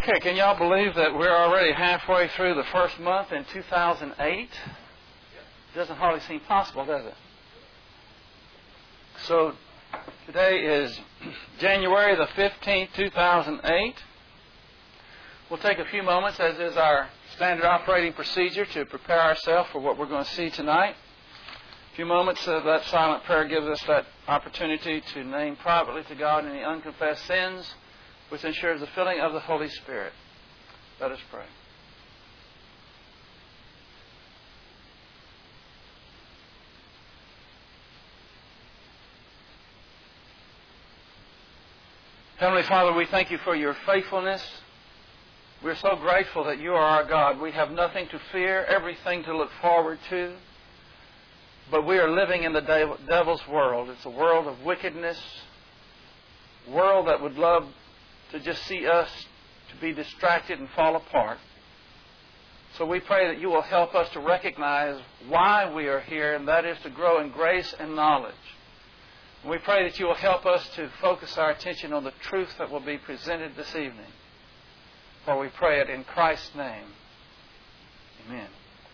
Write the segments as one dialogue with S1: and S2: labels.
S1: Okay, can y'all believe that we're already halfway through the first month in 2008? Doesn't hardly seem possible, does it? So today is January the 15th, 2008. We'll take a few moments, as is our standard operating procedure, to prepare ourselves for what we're going to see tonight. A few moments of that silent prayer gives us that opportunity to name privately to God any unconfessed sins, which ensures the filling of the Holy Spirit. Let us pray. Heavenly Father, we thank you for your faithfulness. We're so grateful that you are our God. We have nothing to fear, everything to look forward to. But we are living in the devil's world. It's a world of wickedness, a world that would love to just see us to be distracted and fall apart. So we pray that you will help us to recognize why we are here, and that is to grow in grace and knowledge. And we pray that you will help us to focus our attention on the truth that will be presented this evening. For we pray it in Christ's name. Amen.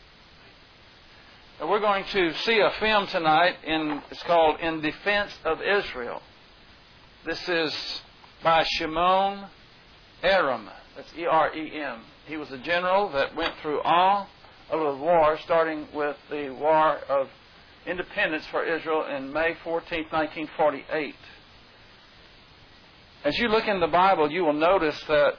S1: Now we're going to see a film tonight. It's called In Defense of Israel. This is by Shimon Aram. That's E-R-E-M. He was a general that went through all of the war, starting with the War of Independence for Israel in May 14, 1948. As you look in the Bible, you will notice that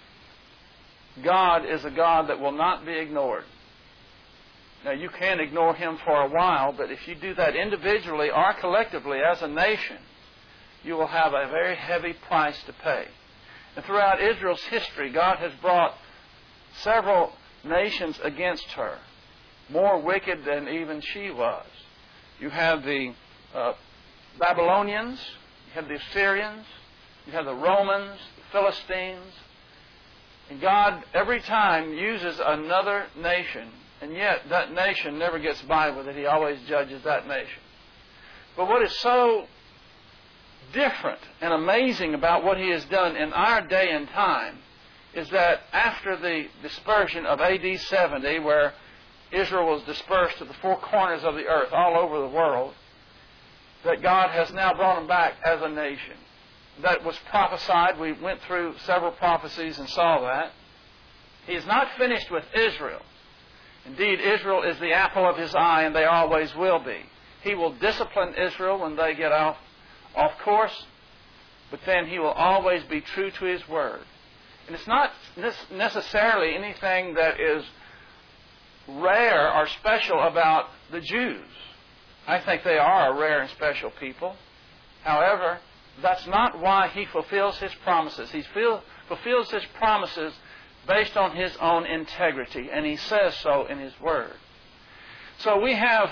S1: God is a God that will not be ignored. Now, you can ignore Him for a while, but if you do that individually or collectively as a nation, you will have a very heavy price to pay. And throughout Israel's history, God has brought several nations against her, more wicked than even she was. You have the Babylonians, you have the Assyrians, you have the Romans, the Philistines. And God, every time, uses another nation, and yet that nation never gets by with it. He always judges that nation. But what is so different and amazing about what He has done in our day and time is that after the dispersion of A.D. 70, where Israel was dispersed to the four corners of the earth, all over the world, that God has now brought them back as a nation. That was prophesied. We went through several prophecies and saw that. He is not finished with Israel. Indeed, Israel is the apple of His eye, and they always will be. He will discipline Israel when they get off course, but then He will always be true to His word. And it's not necessarily anything that is rare or special about the Jews. I think they are a rare and special people. However, that's not why He fulfills His promises. He fulfills His promises based on His own integrity, and He says so in His word. So we have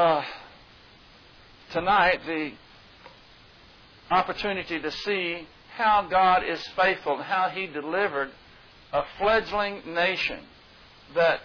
S1: tonight the opportunity to see how God is faithful and how He delivered a fledgling nation that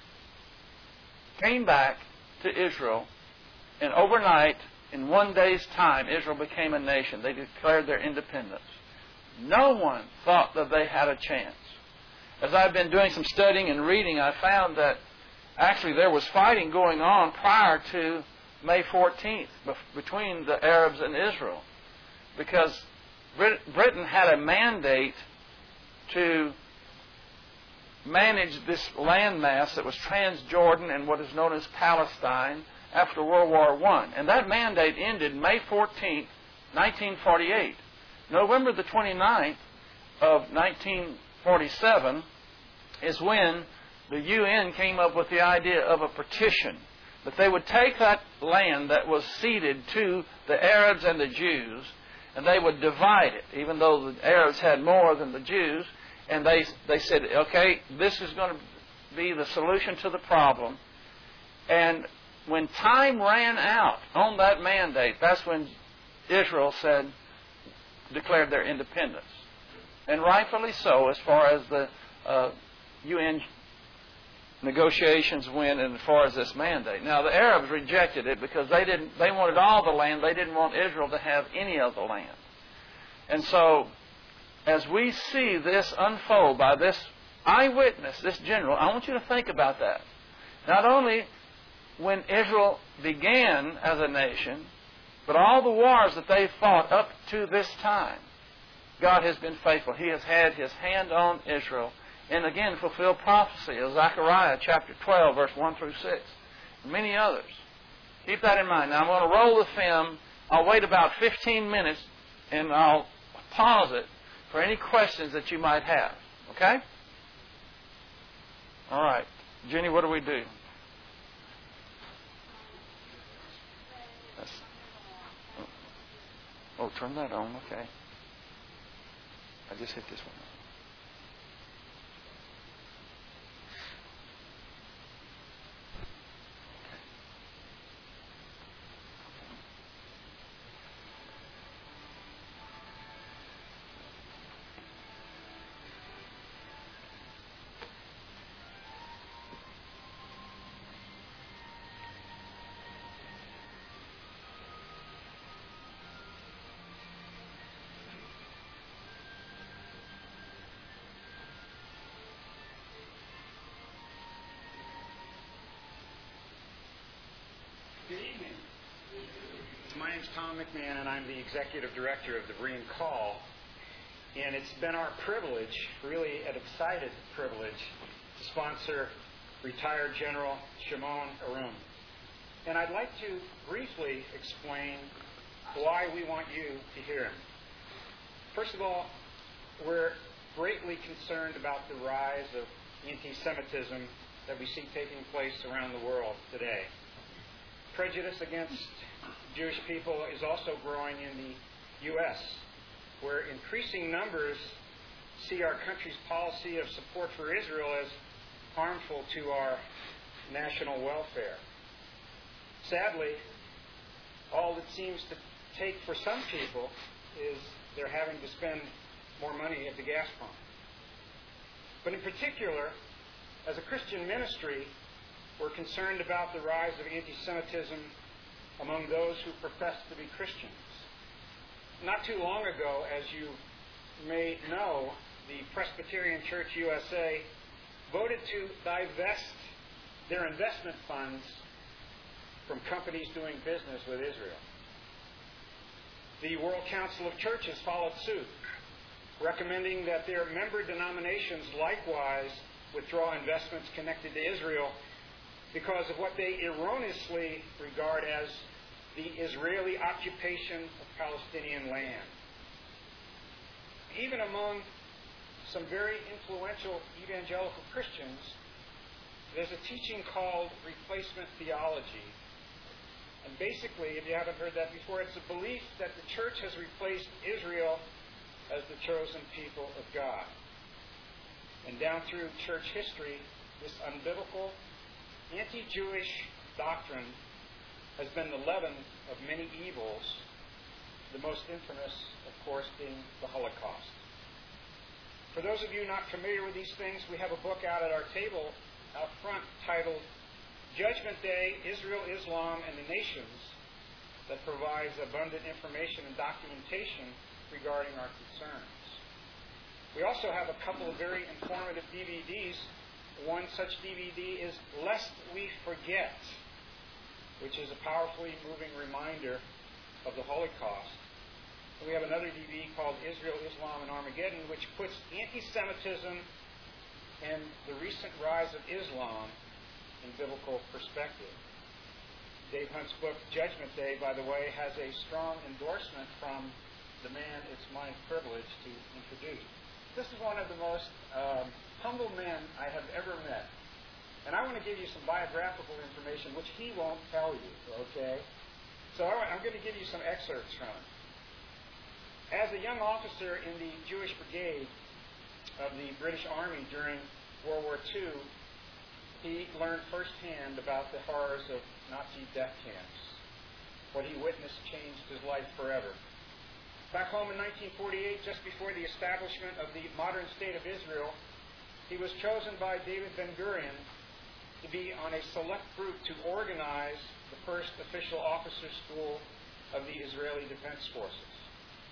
S1: came back to Israel, and overnight, in one day's time, Israel became a nation. They declared their independence. No one thought that they had a chance. As I've been doing some studying and reading, I found that actually there was fighting going on prior to May 14th between the Arabs and Israel, because Britain had a mandate to manage this landmass that was Transjordan and what is known as Palestine after World War I. And that mandate ended May 14th, 1948. November the 29th of 1947 is when the UN came up with the idea of a partition, that they would take that land that was ceded to the Arabs and the Jews, and they would divide it, even though the Arabs had more than the Jews. And they said, okay, this is going to be the solution to the problem. And when time ran out on that mandate, that's when Israel declared their independence. And rightfully so, as far as the UN negotiations went and as far as this mandate. Now, the Arabs rejected it because they wanted all the land. They didn't want Israel to have any of the land. And so as we see this unfold by this eyewitness, this general, I want you to think about that. Not only when Israel began as a nation, but all the wars that they fought up to this time, God has been faithful. He has had His hand on Israel and again fulfilled prophecy of Zechariah chapter 12, verse 1 through 6. And many others. Keep that in mind. Now I'm going to roll the film. I'll wait about 15 minutes and I'll pause it for any questions that you might have. Okay? All right. Jenny, what do we do? Oh, turn that on. Okay. I just hit this one.
S2: Good evening. My name's Tom McMahon, and I'm the Executive Director of the Berean Call. And it's been our privilege, really an excited privilege, to sponsor retired General Shimon Arum. And I'd like to briefly explain why we want you to hear him. First of all, we're greatly concerned about the rise of anti-Semitism that we see taking place around the world today. Prejudice against Jewish people is also growing in the U.S., where increasing numbers see our country's policy of support for Israel as harmful to our national welfare. Sadly, all it seems to take for some people is they're having to spend more money at the gas pump. But in particular, as a Christian ministry, we're concerned about the rise of anti-Semitism among those who profess to be Christians. Not too long ago, as you may know, the Presbyterian Church USA voted to divest their investment funds from companies doing business with Israel. The World Council of Churches followed suit, recommending that their member denominations likewise withdraw investments connected to Israel because of what they erroneously regard as the Israeli occupation of Palestinian land. Even among some very influential evangelical Christians, there's a teaching called replacement theology. And basically, if you haven't heard that before, it's a belief that the church has replaced Israel as the chosen people of God. And down through church history, this unbiblical, anti-Jewish doctrine has been the leaven of many evils, the most infamous, of course, being the Holocaust. For those of you not familiar with these things, we have a book out at our table out front titled Judgment Day, Israel, Islam, and the Nations, that provides abundant information and documentation regarding our concerns. We also have a couple of very informative DVDs. One such DVD is Lest We Forget, which is a powerfully moving reminder of the Holocaust. And we have another DVD called Israel, Islam, and Armageddon, which puts anti-Semitism and the recent rise of Islam in biblical perspective. Dave Hunt's book, Judgment Day, by the way, has a strong endorsement from the man it's my privilege to introduce. This is one of the most humble men I have ever met. And I want to give you some biographical information, which he won't tell you, okay? So I'm going to give you some excerpts from it. As a young officer in the Jewish Brigade of the British Army during World War II, he learned firsthand about the horrors of Nazi death camps. What he witnessed changed his life forever. Back home in 1948, just before the establishment of the modern state of Israel, he was chosen by David Ben-Gurion to be on a select group to organize the first official officer school of the Israeli Defense Forces.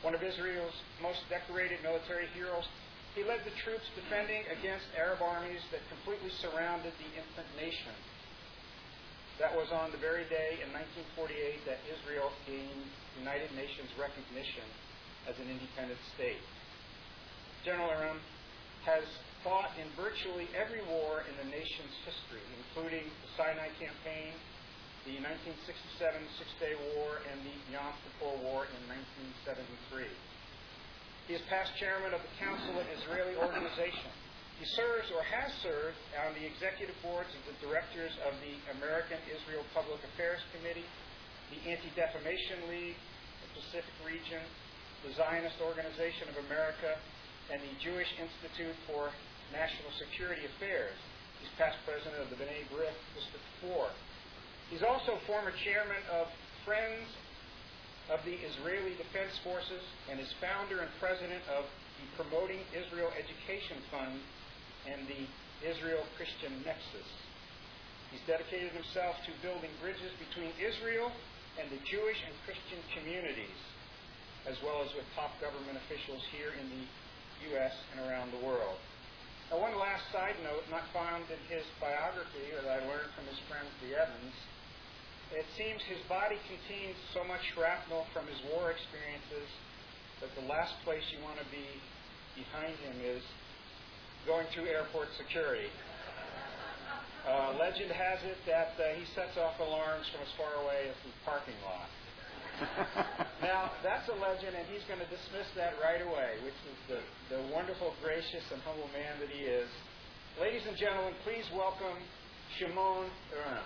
S2: one of Israel's most decorated military heroes. He led the troops defending against Arab armies that completely surrounded the infant nation. That was on the very day in 1948 that Israel gained United Nations recognition as an independent state. General Aram has fought in virtually every war in the nation's history, including the Sinai Campaign, the 1967 Six-Day War, and the Yom Kippur War in 1973. He is past chairman of the Council of Israeli Organization. He serves or has served on the executive boards of the directors of the American Israel Public Affairs Committee, the Anti-Defamation League, the Pacific Region, the Zionist Organization of America, and the Jewish Institute for National Security Affairs. He's past president of the B'nai B'rith District 4. He's also former chairman of Friends of the Israeli Defense Forces and is founder and president of the Promoting Israel Education Fund and the Israel Christian Nexus. He's dedicated himself to building bridges between Israel and the Jewish and Christian communities, as well as with top government officials here in the U.S. and around the world. Now, one last side note, not found in his biography that I learned from his friend the Evans. It seems his body contains so much shrapnel from his war experiences that the last place you want to be behind him is going through airport security. Legend has it that he sets off alarms from as far away as the parking lot. Now, that's a legend, and he's going to dismiss that right away, which is the wonderful, gracious, and humble man that he is. Ladies and gentlemen, please welcome Shimon Aram.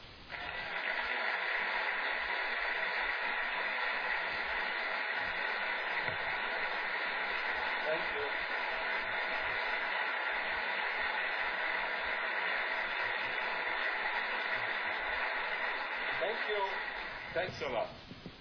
S2: Thank you.
S3: Thank you. Thanks a lot.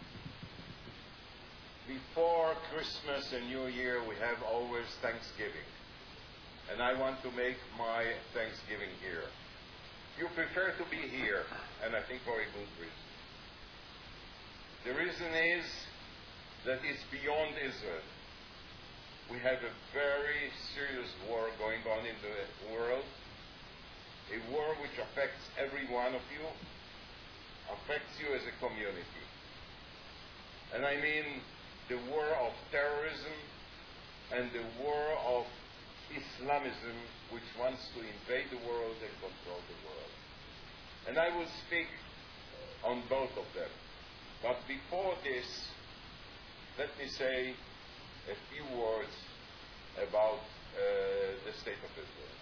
S3: Before Christmas and New Year, we have always Thanksgiving. And I want to make my Thanksgiving here. You prefer to be here, and I think for a good reason. The reason is that it's beyond Israel. We have a very serious war going on in the world, a war which affects every one of you, affects you as a community. And I mean the war of terrorism and the war of Islamism, which wants to invade the world and control the world. And I will speak on both of them. But before this, let me say a few words about the state of Israel.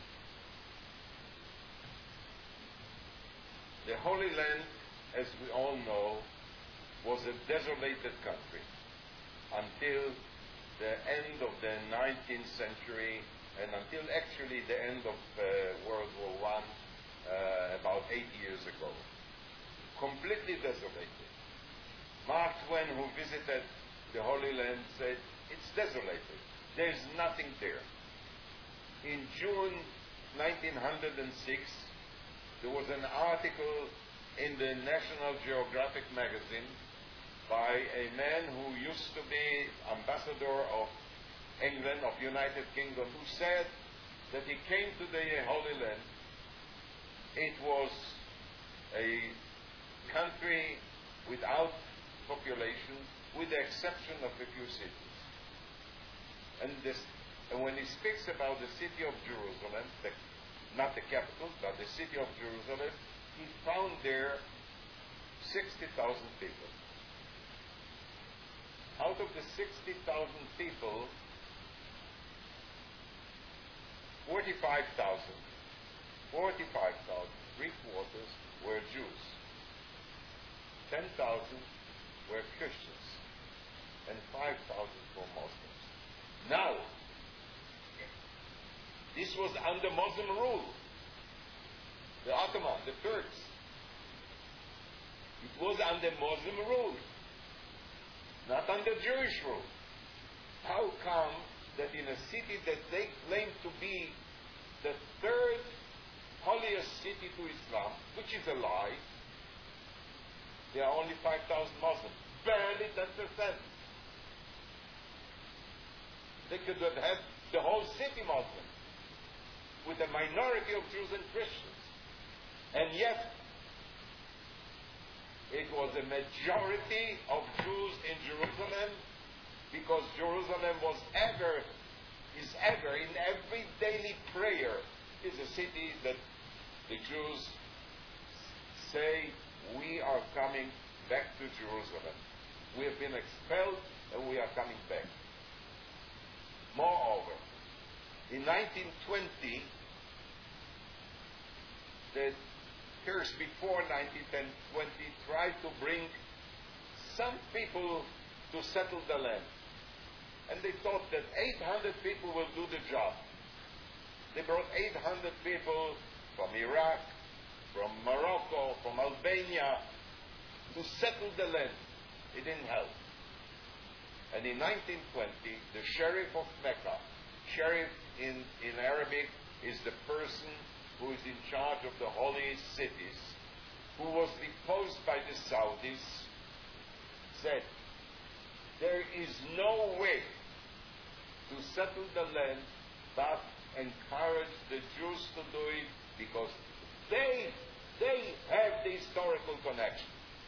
S3: The Holy Land, as we all know, was a desolated country until the end of the 19th century and until actually the end of World War I, about 80 years ago. Completely desolated. Mark Twain, who visited the Holy Land, said, it's desolated. There's nothing there. In June 1906, there was an article in the National Geographic magazine by a man who used to be ambassador of England, of United Kingdom, who said that he came to the Holy Land. It was a country without population, with the exception of a few cities. And when he speaks about the city of Jerusalem, not the capital, but the city of Jerusalem, he found there 60,000 people. Out of the 60,000 people, 45,000, three-quarters, were Jews. 10,000 were Christians, and 5,000 were Muslims. Now, this was under Muslim rule. The Ottoman, the Turks. It was under Muslim rule, not under Jewish rule. How come that in a city that they claim to be the third holiest city to Islam, which is a lie, there are only 5,000 Muslims, barely 10%. They could have had the whole city Muslim, with a minority of Jews and Christians. And yet, it was a majority of Jews in Jerusalem, because Jerusalem is ever, in every daily prayer, is a city that the Jews say, we are coming back to Jerusalem. We have been expelled and we are coming back. Moreover, in 1920, the years before 1920 tried to bring some people to settle the land. And they thought that 800 people will do the job. They brought 800 people from Iraq, from Morocco, from Albania, to settle the land. It didn't help. And in 1920, the Sheriff of Mecca, Sheriff in Arabic is the person who is in charge of the holy cities, who was deposed by the Saudis, said, there is no way to settle the land but encourage the Jews to do it, because they have the historical connection.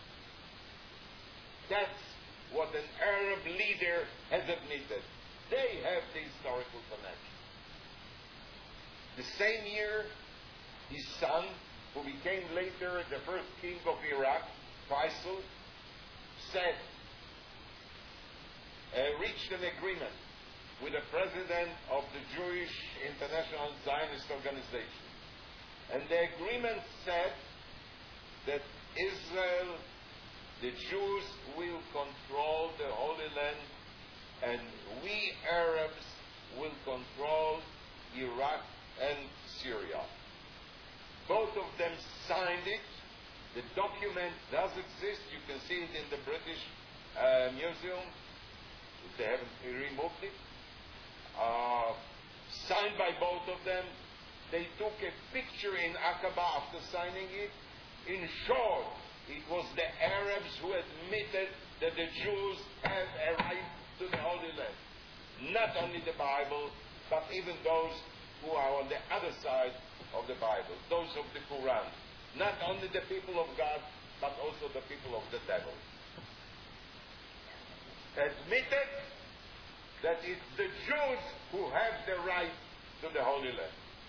S3: That's what an Arab leader has admitted. They have the historical connection. The same year, his son, who became later the first king of Iraq, Faisal, said, reached an agreement with the president of the Jewish International Zionist Organization. And the agreement said that Israel, the Jews, will control the Holy Land, and we Arabs will control Iraq and Syria. Both of them signed it. The document does exist. You can see it in the British Museum. They haven't removed it. Signed by both of them. They took a picture in Aqaba after signing it. In short, it was the Arabs who admitted that the Jews have a right to the Holy Land. Not only the Bible, but even those who are on the other side of the Bible, those of the Quran. Not only the people of God, but also the people of the devil. Admitted that it's the Jews who have the right to the Holy Land.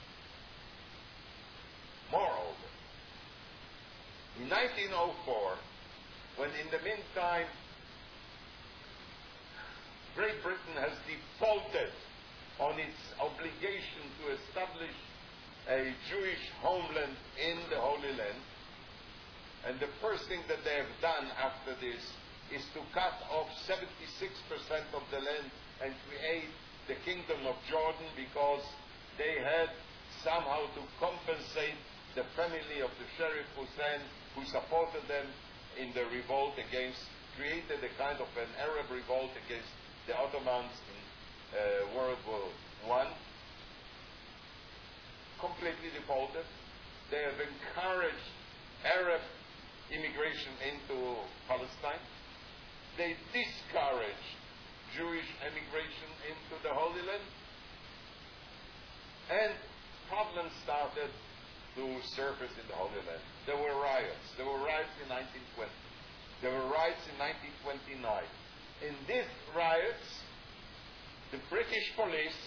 S3: Moreover, in 1904, when in the meantime Great Britain has defaulted on its obligation to establish a Jewish homeland in the Holy Land, and the first thing that they have done after this is to cut off 76% of the land and create the Kingdom of Jordan, because they had somehow to compensate the family of the Sharif Hussein, who supported them in the revolt against, created a kind of an Arab revolt against the Ottomans in World War I. Completely defaulted. They have encouraged Arab immigration into Palestine. They discouraged Jewish immigration into the Holy Land. And problems started to surface in the Holy Land. There were riots. There were riots in 1920. There were riots in 1929. In these riots, the British police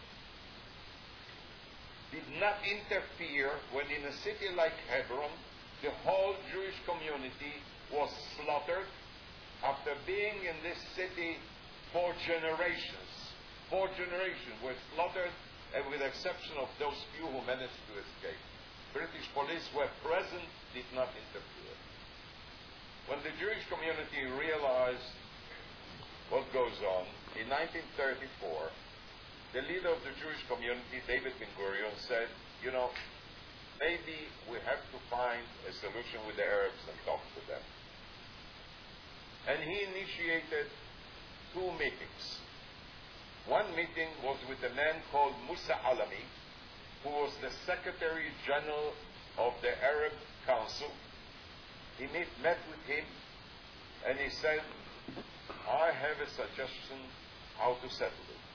S3: did not interfere when in a city like Hebron, the whole Jewish community was slaughtered after being in this city for generations. 4 generations were slaughtered, and with the exception of those few who managed to escape. British police were present, did not interfere. When the Jewish community realized what goes on, in 1934, the leader of the Jewish community, David Ben-Gurion, said, maybe we have to find a solution with the Arabs and talk to them. And he initiated 2 meetings. One meeting was with a man called Musa Alami, who was the Secretary General of the Arab Council. He met with him, and he said, I have a suggestion how to settle it.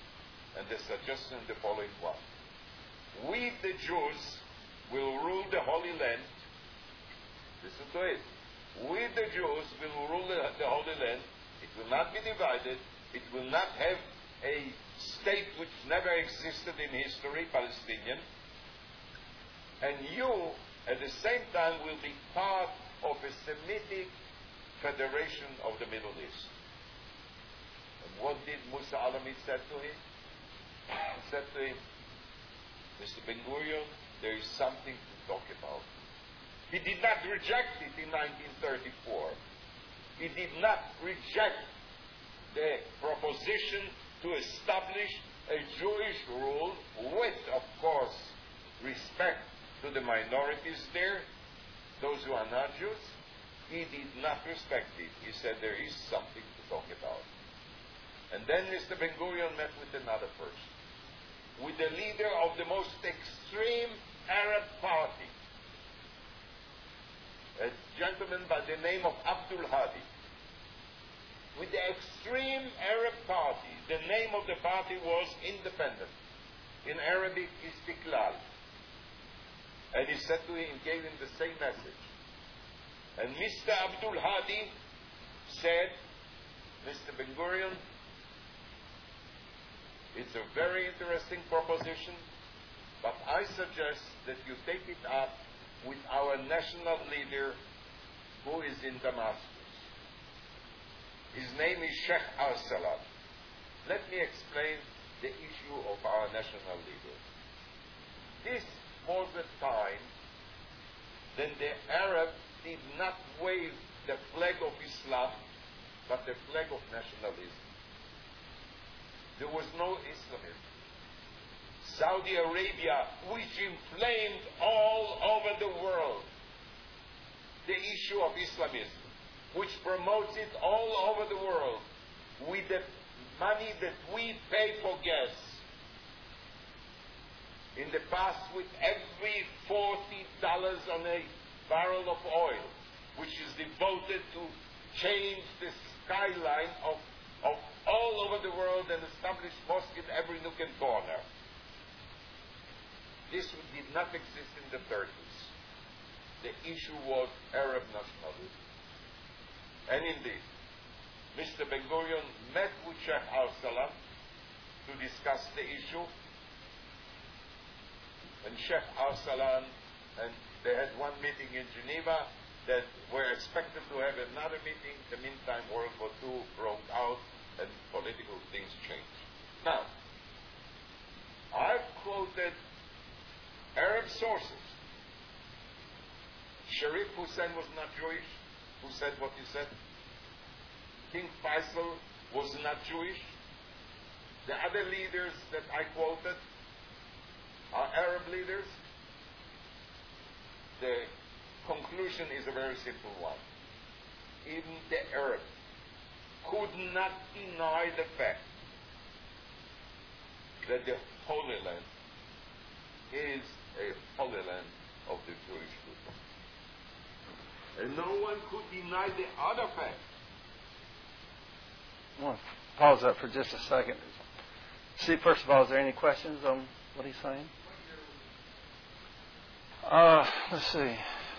S3: and the suggestion the following one. We, the Jews, will rule the Holy Land. Listen to it. We, the Jews, will rule the Holy Land. It will not be divided. It will not have a state which never existed in history, Palestinian. And you, at the same time, will be part of a Semitic federation of the Middle East. And what did Musa Alamid say to him? He said to him, Mr. Ben-Gurion, there is something to talk about. He did not reject it in 1934. He did not reject the proposition to establish a Jewish rule with, of course, respect to the minorities there, those who are not Jews. He did not respect it. He said there is something to talk about. And then Mr. Ben-Gurion met with another person, with the leader of the most extreme Arab party, a gentleman by the name of Abdul Hadi. With the extreme Arab party, the name of the party was Independent. In Arabic, Istiklal. And he said to him, gave him the same message. And Mr. Abdul Hadi said, Mr. Ben-Gurion, it's a very interesting proposition, but I suggest that you take it up with our national leader who is in Damascus. His name is Sheikh Arsalan. Let me explain the issue of our national leader. This was a time when the Arabs did not wave the flag of Islam, but the flag of nationalism. There was no Islamism. Saudi Arabia, which inflamed all over the world the issue of Islamism, which promotes it all over the world with the money that we pay for gas. In the past, with every $40 on a barrel of oil, which is devoted to change the skyline of all over the world and establish mosque in every nook and corner. This did not exist in the 30s. The issue was Arab nationalism. And indeed, Mr. Ben-Gurion met with Sheikh Arsalan to discuss the issue. And Sheikh Arsalan, and they had one meeting in Geneva that were expected to have another meeting. In the meantime, World War II broke out and political things changed. Now, I've quoted Arab sources. Sharif Hussein was not Jewish, who said what he said. King Faisal was not Jewish. The other leaders that I quoted are Arab leaders. The conclusion is a very simple one. Even the Arabs could not deny the fact that the Holy Land is a Holy Land of the Jewish people. And no one could deny the other fact.
S1: I want to pause that for just a second. See, first of all, is there any questions on what he's saying? Let's see.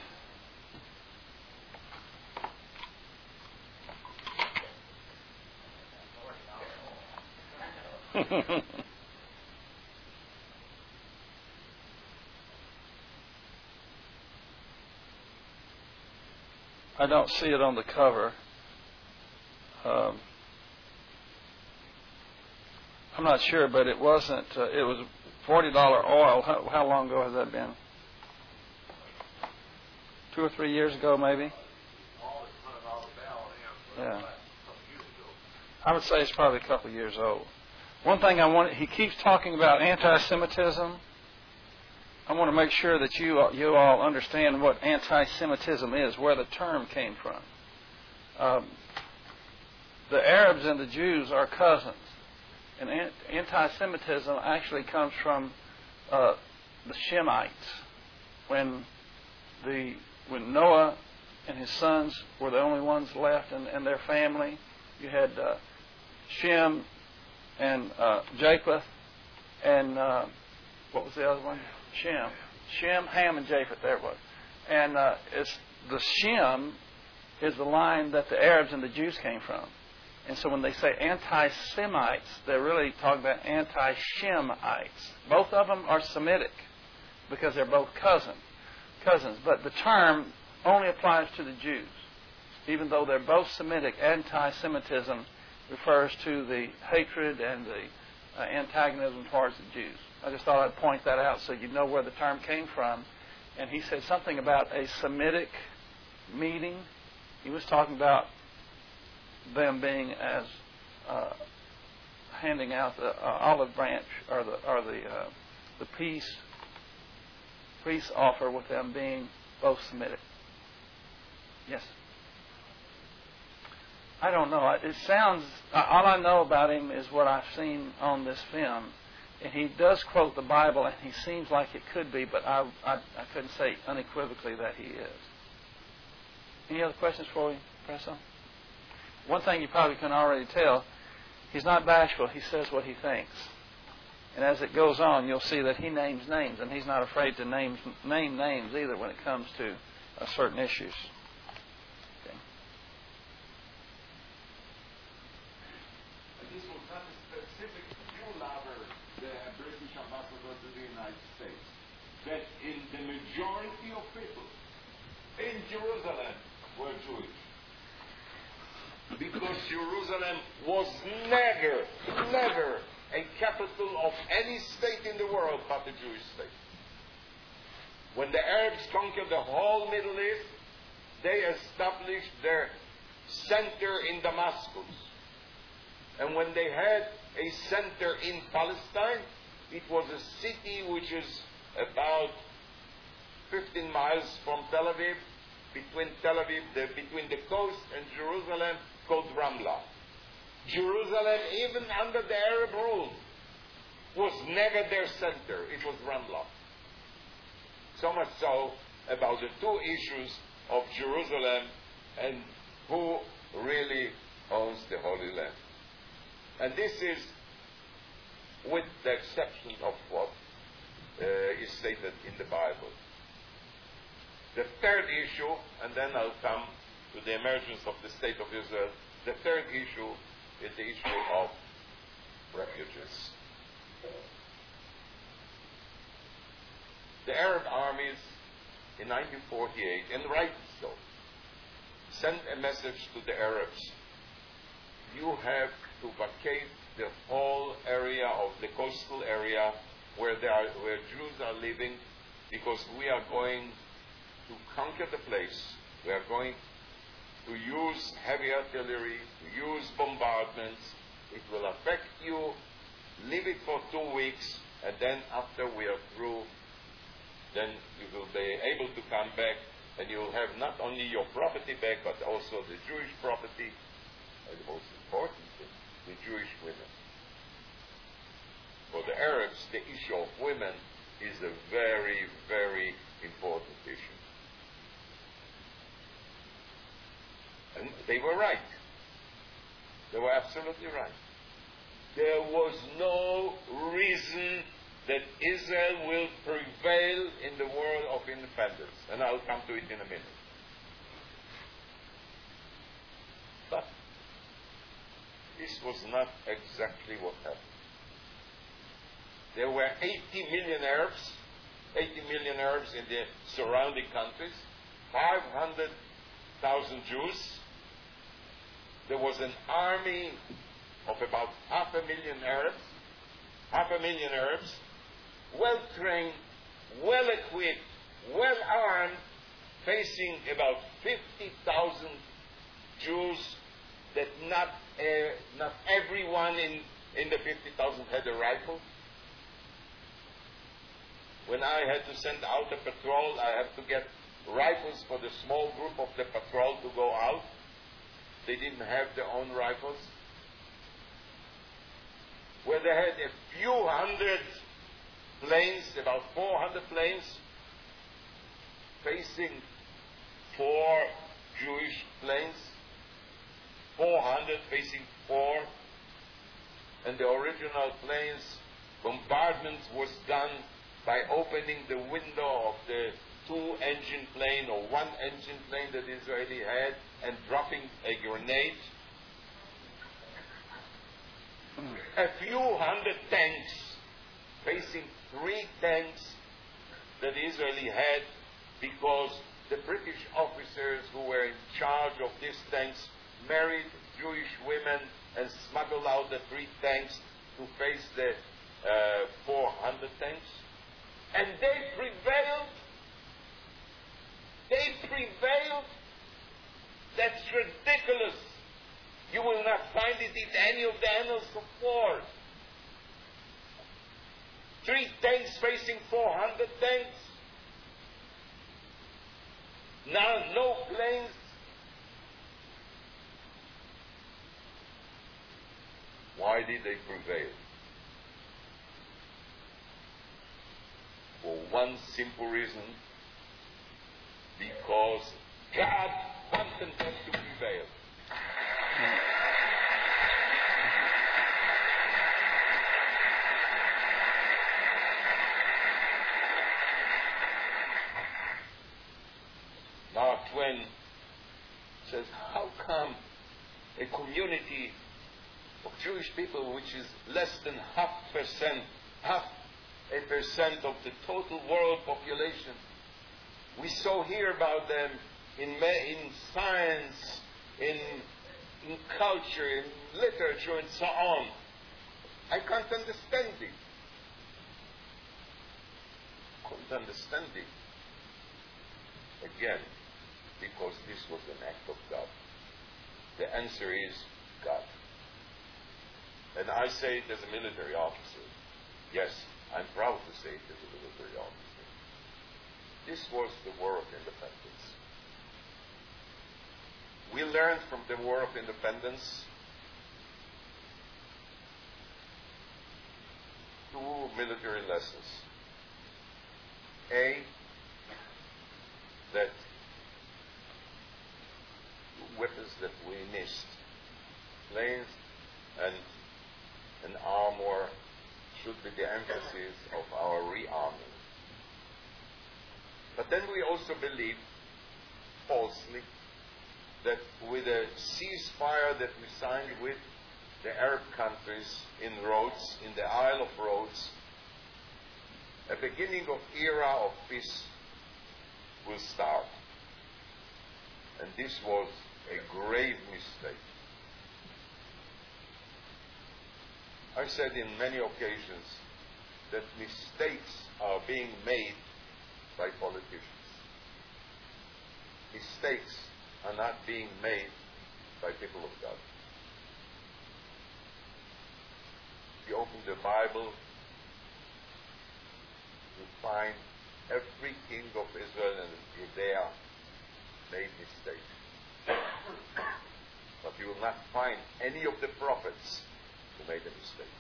S1: I don't see it on the cover. I'm not sure, but it wasn't. It was $40 oil. How long ago has that been? 2 or 3 years ago, maybe. Yeah. I would say it's probably a couple of years old. One thing he keeps talking about anti-Semitism. I want to make sure that you all understand what anti-Semitism is, where the term came from. The Arabs and the Jews are cousins. And anti-Semitism actually comes from the Shemites. When Noah and his sons were the only ones left and their family, you had Shem and Japheth And what was the other one? Shem, Ham, and Japheth. There it was. And it's the Shem is the line that the Arabs and the Jews came from. And so when they say anti-Semites, they're really talking about anti-Shemites. Both of them are Semitic because they're both cousins. But the term only applies to the Jews. Even though they're both Semitic, anti-Semitism refers to the hatred and the antagonism towards the Jews. I just thought I'd point that out so you know where the term came from. And he said something about a Semitic meeting. He was talking about them being as handing out the olive branch or the peace offer with them being both Semitic. Yes. I don't know. It sounds. All I know about him is what I've seen on this film, and he does quote the Bible, and he seems like it could be, but I couldn't say unequivocally that he is. Any other questions for you, Professor? One thing you probably can already tell, he's not bashful. He says what he thinks. And as it goes on, you'll see that he names names, and he's not afraid to name names either when it comes to certain issues. Okay.
S3: This was not a specific Jew lover, the British ambassador to the United States. That in the majority of people in Jerusalem were Jewish. Because Jerusalem was never a capital of any state in the world but the Jewish state. When the Arabs conquered the whole Middle East, they established their center in Damascus. And when they had a center in Palestine, it was a city which is about 15 miles from Tel Aviv, between the coast and Jerusalem, called Ramlah. Jerusalem, even under the Arab rule, was never their center. It was Ramlah. So much so about the two issues of Jerusalem and who really owns the Holy Land. And this is with the exception of what is stated in the Bible. The third issue, and then I'll come to the emergence of the State of Israel. The third issue is the issue of refugees. The Arab armies in 1948, and rightly so, sent a message to the Arabs. You have to vacate the whole area of the coastal area where Jews are living, because we are going to conquer the place. We are going to use heavy artillery, to use bombardments. It will affect you. Leave it for 2 weeks, and then after we are through, then you will be able to come back, and you will have not only your property back, but also the Jewish property, and the most important thing, the Jewish women. For the Arabs, the issue of women is a very, very important issue. And they were right. They were absolutely right. There was no reason that Israel will prevail in the world of independence. And I'll come to it in a minute. But this was not exactly what happened. There were 80 million Arabs in the surrounding countries, 500,000 Jews. There was an army of about 500,000 Arabs, well-trained, well-equipped, well-armed, facing about 50,000 Jews that not everyone in the 50,000 had a rifle. When I had to send out a patrol, I had to get rifles for the small group of the patrol to go out. They didn't have their own rifles. Where they had a few hundred planes, about 400 planes, facing 4 Jewish planes, 400 facing 4, and the original planes bombardment was done by opening the window of the two-engine plane or one-engine plane that Israeli had and dropping a grenade. A few hundred tanks facing 3 tanks that Israeli had, because the British officers who were in charge of these tanks married Jewish women and smuggled out the 3 tanks to face the 400 tanks. And they prevailed. They prevailed. That's ridiculous. You will not find it in any of the annals of war. 3 tanks facing 400 tanks. Now, no planes. Why did they prevail? For one simple reason: because God wanted them to prevail. Mark Twain says, how come a community of Jewish people, which is less than 0.5% of the total world population, we so hear about them in science, in culture, in literature, and so on. I can't understand it. Couldn't understand it. Again, because this was an act of God. The answer is God. And I say it as a military officer. Yes, I'm proud to say it as a military officer. This was the War of Independence. We learned from the War of Independence 2 military lessons. A, that weapons that we missed, planes and armor, should be the emphasis of our rearming. But then we also believe, falsely, that with a ceasefire that we signed with the Arab countries in Rhodes, in the Isle of Rhodes, a beginning of era of peace will start. And this was a grave mistake. I said in many occasions that mistakes are being made by politicians. Mistakes are not being made by people of God. If you open the Bible, you find every king of Israel and Judea made mistakes. But you will not find any of the prophets who made a mistake.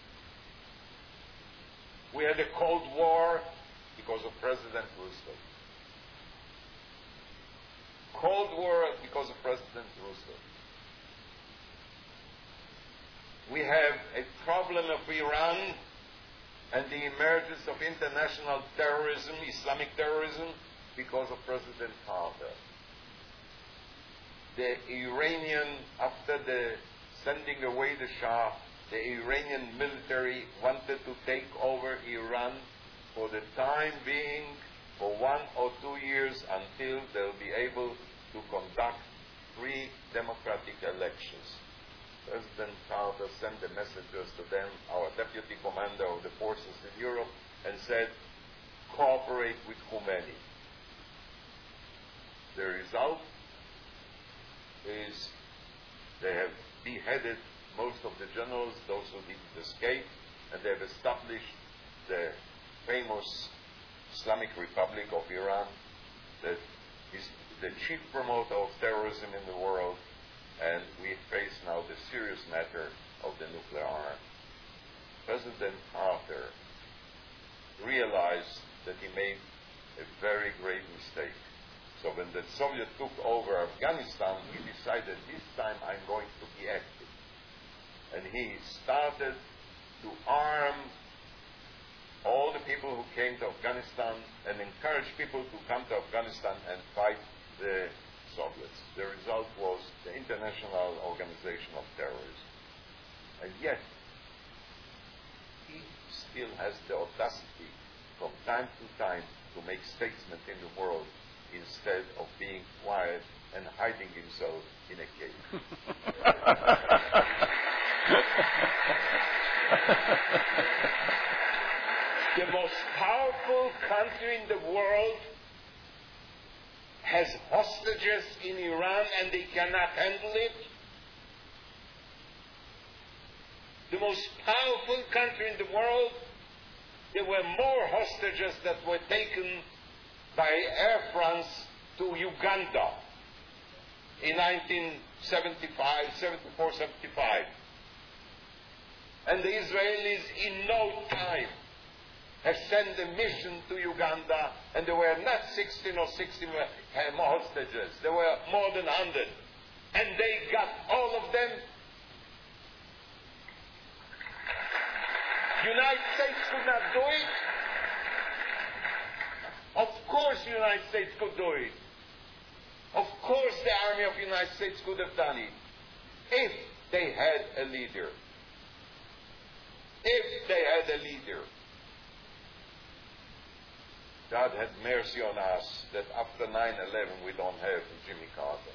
S3: We had a Cold War because of President Roosevelt. Cold War because of President Roosevelt. We have a problem of Iran and the emergence of international terrorism, Islamic terrorism, because of President Carter. The Iranian, after the sending away the Shah, the Iranian military wanted to take over Iran for the time being, for 1 or 2 years, until they'll be able to conduct free democratic elections. President Carter sent the messengers to them, our deputy commander of the forces in Europe, and said, cooperate with Khomeini. The result is they have beheaded most of the generals, those who didn't escape, and they have established the famous Islamic Republic of Iran that is the chief promoter of terrorism in the world, and we face now the serious matter of the nuclear arm. President Carter realized that he made a very grave mistake. So when the Soviets took over Afghanistan, he decided this time I'm going to be active. And he started to arm all the people who came to Afghanistan and encouraged people to come to Afghanistan and fight the Soviets. The result was the International Organization of Terrorism. And yet, he still has the audacity from time to time to make statements in the world instead of being quiet and hiding himself in a cave. The most powerful country in the world has hostages in Iran and they cannot handle it. The most powerful country in the world, there were more hostages that were taken by Air France to Uganda in 74, 75. And the Israelis in no time have sent a mission to Uganda, and there were not 16 or 60 hostages. There were more than 100. And they got all of them. United States could not do it. Of course the United States could do it. Of course the Army of the United States could have done it. If they had a leader. If they had a leader. God had mercy on us that after 9/11 we don't have Jimmy Carter.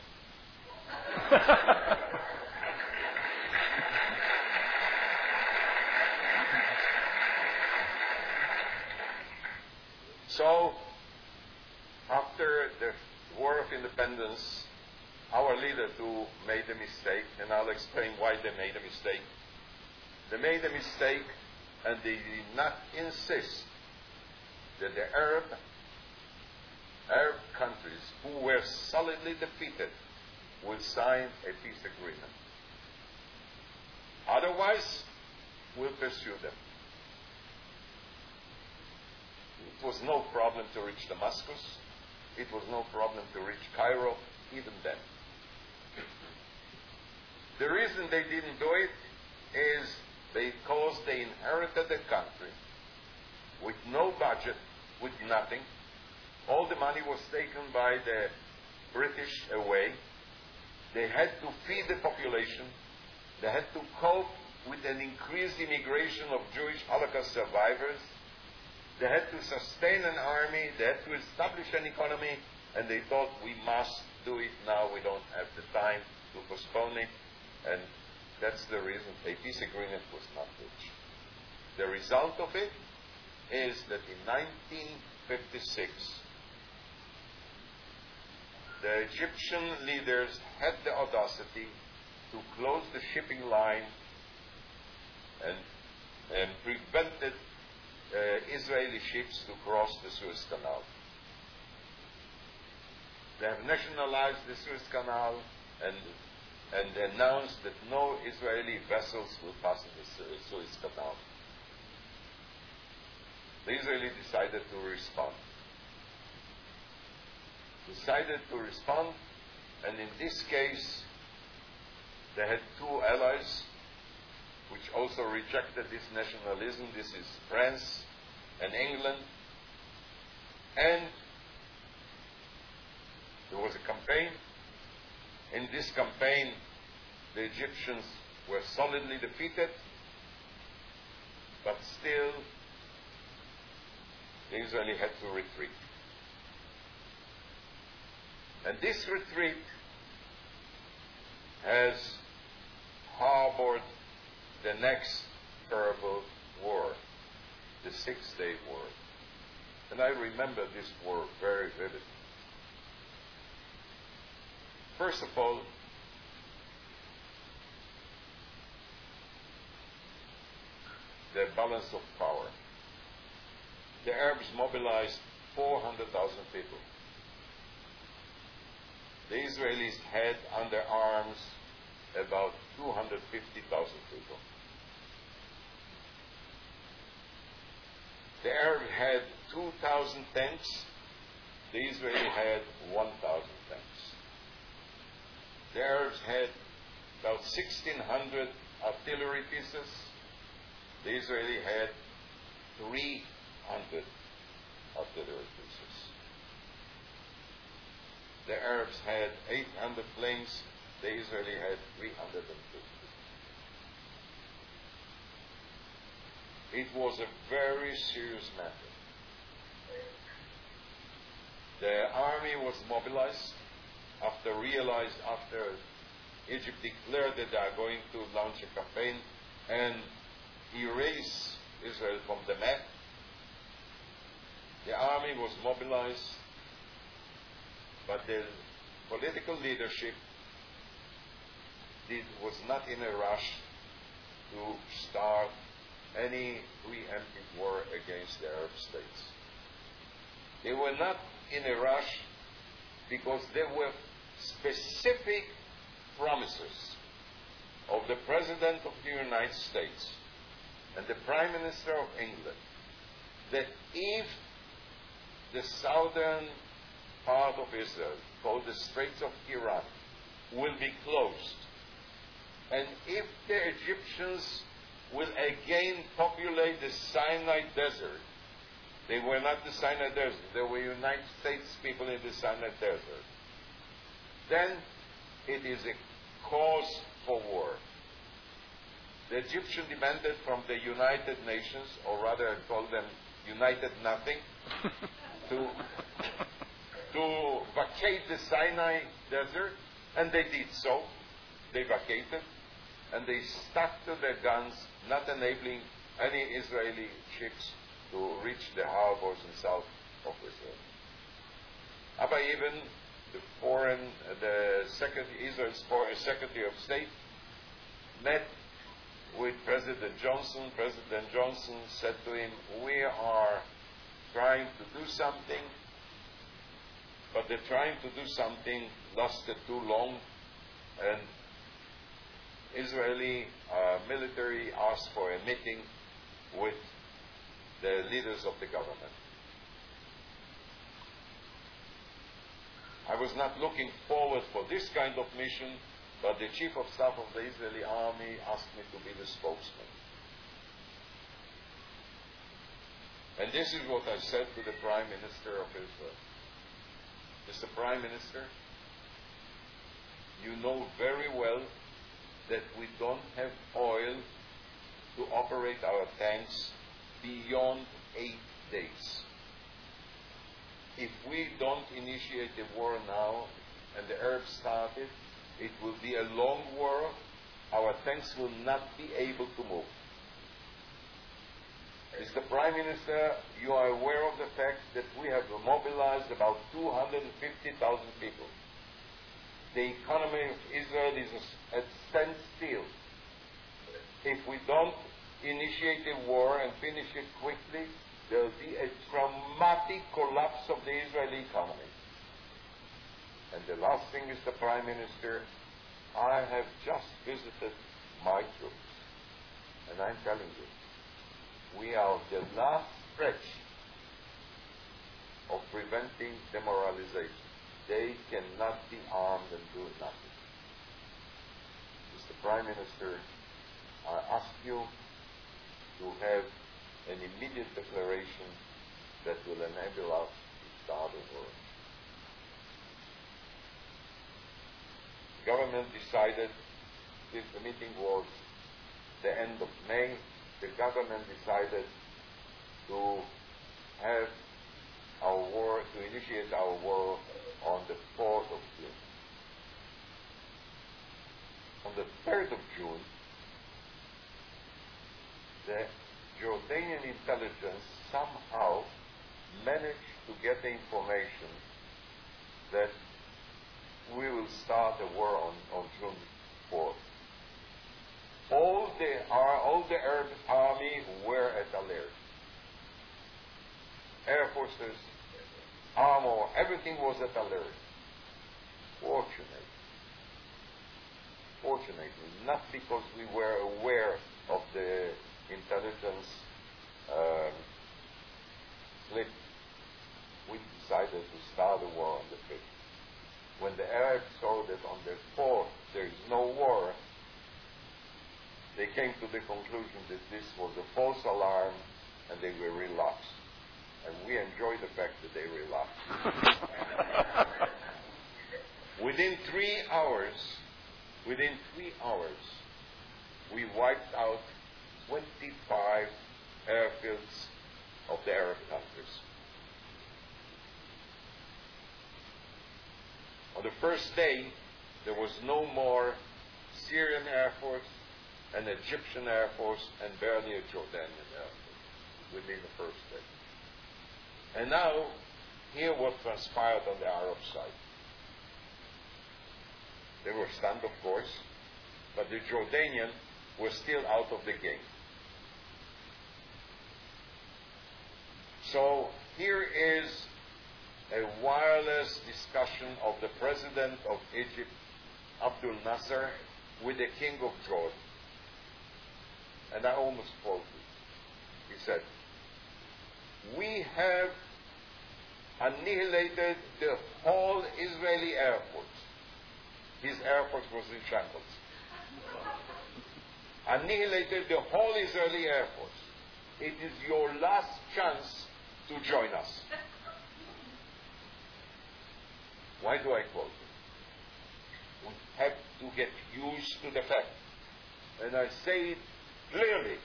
S3: So, after the War of Independence, our leader too made a mistake, and I'll explain why they made a mistake. They made a mistake, and they did not insist that the Arab countries who were solidly defeated would sign a peace agreement. Otherwise, we'll pursue them. It was no problem to reach Damascus. It was no problem to reach Cairo, even then. The reason they didn't do it is because they inherited a country with no budget, with nothing. All the money was taken by the British away. They had to feed the population. They had to cope with an increased immigration of Jewish Holocaust survivors. They had to sustain an army. They had to establish an economy. And they thought, we must do it now. We don't have the time to postpone it. And that's the reason a peace agreement was not reached. The result of it is that in 1956, the Egyptian leaders had the audacity to close the shipping line and prevented Israeli ships to cross the Suez Canal. They have nationalized the Suez Canal and announced that no Israeli vessels will pass in the Suez Canal. The Israelis decided to respond. And in this case, they had two allies which also rejected this nationalism. This is France and England. And there was a campaign. In this campaign, the Egyptians were solidly defeated, but still the Israelis had to retreat. And this retreat has harbored the next terrible war, the Six-Day War. And I remember this war very vividly. First of all, the balance of power. The Arabs mobilized 400,000 people. The Israelis had under arms about 250,000 people. The Arabs had 2,000 tanks. The Israelis had 1,000 tanks. The Arabs had about 1,600 artillery pieces. The Israelis had 3 800 artillery pieces. The Arabs had 800 planes, the Israeli had 350. It was a very serious matter. The army was mobilized after Egypt declared that they are going to launch a campaign and erase Israel from the map. The army was mobilized, but the political leadership was not in a rush to start any preemptive war against the Arab states. They were not in a rush because there were specific promises of the President of the United States and the Prime Minister of England that if the southern part of Israel, called the Straits of Iran, will be closed, and if the Egyptians will again populate the Sinai Desert, they were not the Sinai Desert, they were United States people in the Sinai Desert, then it is a cause for war. The Egyptians demanded from the United Nations, or rather I call them United Nothing, to vacate the Sinai Desert, and they did so. They vacated, and they stuck to their guns, not enabling any Israeli ships to reach the harbors in south of Israel. Abba Eban, Israel's foreign Secretary of State, met with President Johnson. President Johnson said to him, "We are trying to do something," but the trying to do something lasted too long, and Israeli military asked for a meeting with the leaders of the government. I was not looking forward for this kind of mission, but the Chief of Staff of the Israeli Army asked me to be the spokesman. And this is what I said to the Prime Minister of Israel. Mr. Prime Minister, you know very well that we don't have oil to operate our tanks beyond 8 days. If we don't initiate the war now, and the Arabs started, it will be a long war. Our tanks will not be able to move. Mr. Prime Minister, you are aware of the fact that we have mobilized about 250,000 people. The economy of Israel is at standstill. If we don't initiate a war and finish it quickly, there will be a dramatic collapse of the Israeli economy. And the last thing, Mr. Prime Minister, I have just visited my troops, and I'm telling you, we are the last stretch of preventing demoralization. They cannot be armed and do nothing. Mr. Prime Minister, I ask you to have an immediate declaration that will enable us to start a war. The government decided, if the meeting was the end of May, the government decided to have our war, to initiate our war on the 4th of June. On the 3rd of June, the Jordanian intelligence somehow managed to get the information that we will start a war on June 4th. All the Arab army were at alert. Air forces, armor, everything was at alert. Fortunately, not because we were aware of the intelligence slip, we decided to start a war on the 5th. When the Arabs saw that on the 4th there is no war, they came to the conclusion that this was a false alarm and they were relaxed. And we enjoy the fact that they relax. Within 3 hours, we wiped out 25 airfields of the Arab countries. On the first day, there was no more Syrian Air Force, an Egyptian Air Force, and barely a Jordanian Air Force within the first day. And now, here what transpired on the Arab side. They were stunned, of course, but the Jordanian were still out of the game. So here is a wireless discussion of the president of Egypt, Abdul Nasser, with the king of Jordan. And I almost quoted. He said, "We have annihilated the whole Israeli Air Force." His Air Force was in shambles. Annihilated the whole Israeli Air Force. It is your last chance to join us. Why do I quote it? We have to get used to the fact, and I say it clearly,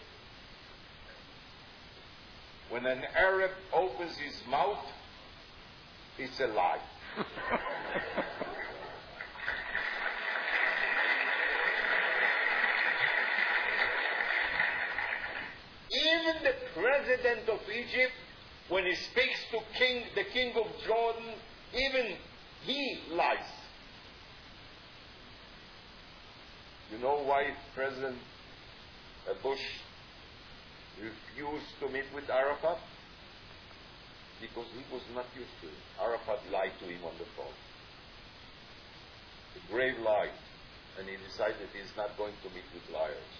S3: when an Arab opens his mouth, it's a lie. Even the president of Egypt, when he speaks to the king of Jordan, even he lies. You know why President Bush refused to meet with Arafat? Because he was not used to it. Arafat lied to him on the phone. A grave lie. And he decided he's not going to meet with liars.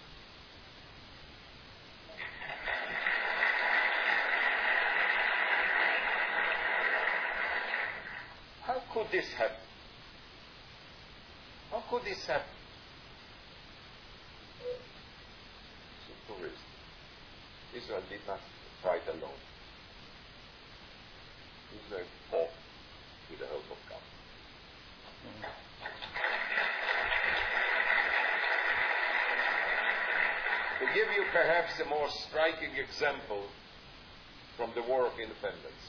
S3: How could this happen? How could this happen? Simple reason. Israel did not fight alone. Israel fought with the help of God. To give you perhaps a more striking example from the War of Independence.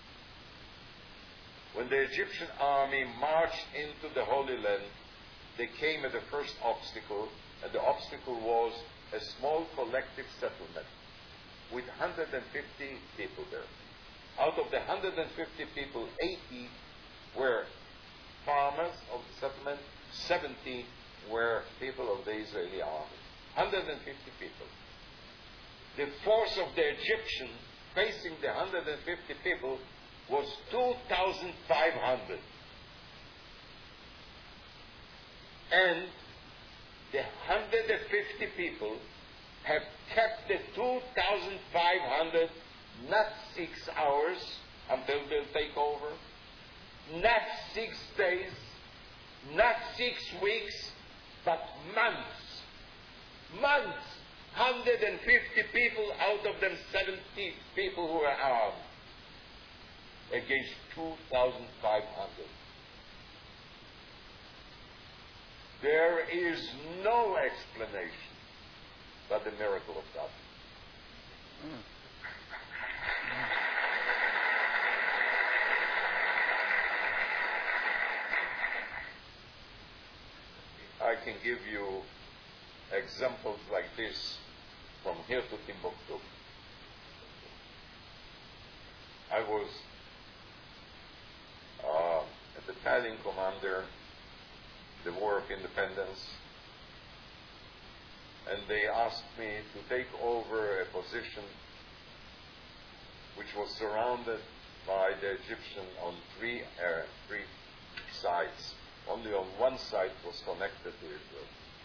S3: When the Egyptian army marched into the Holy Land, they came at the first obstacle, and the obstacle was a small collective settlement with 150 people there. Out of the 150 people, 80 were farmers of the settlement, 70 were people of the Israeli army. 150 people. The force of the Egyptian facing the 150 people was 2,500. And the 150 people have kept the 2,500 not 6 hours until they'll take over, not 6 days, not 6 weeks, but months. Months. 150 people, out of them 70 people who are armed, against 2,500. There is no explanation but the miracle of God. I can give you examples like this from here to Timbuktu. I was a battalion commander in the War of Independence, and they asked me to take over a position which was surrounded by the Egyptian on three sides. Only on one side was connected to Israel.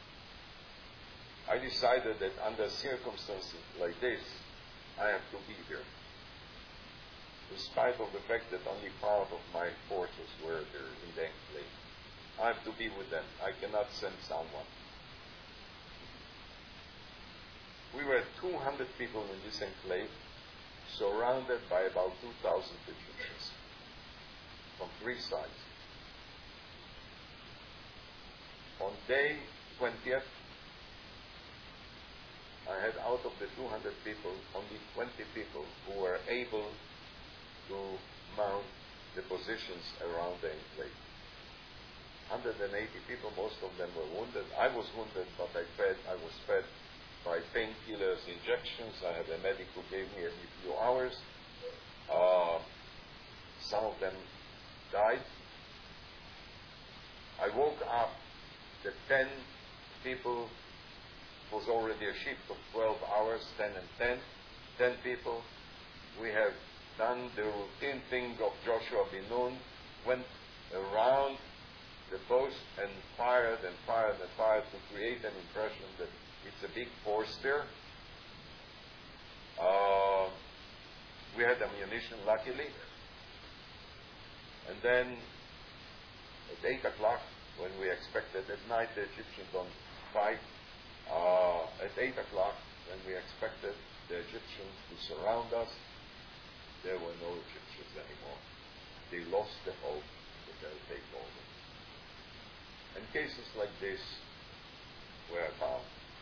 S3: I decided that under circumstances like this, I have to be here. Despite of the fact that only part of my forces were there in the enclave. I have to be with them. I cannot send someone. We were 200 people in this enclave, surrounded by about 2,000 Egyptians from three sides. On day 20th, I had out of the 200 people, only 20 people who were able to mount the positions around the enclave. 180 people, most of them were wounded. I was wounded, but I was fed by painkillers, injections. I had a medic who gave me every few hours. Some of them died. I woke up the 10 people. It was already a shift of 12 hours, 10 and 10. 10 people. We have done the routine thing of Joshua bin Nun, went around the post and fired and fired and fired to create an impression that it's a big force there. We had ammunition, luckily. And then at 8 o'clock, when we expected at night the Egyptians don't fight, at 8 o'clock, when we expected the Egyptians to surround us, there were no Egyptians anymore. They lost the hope that they'll take over. And cases like this were found.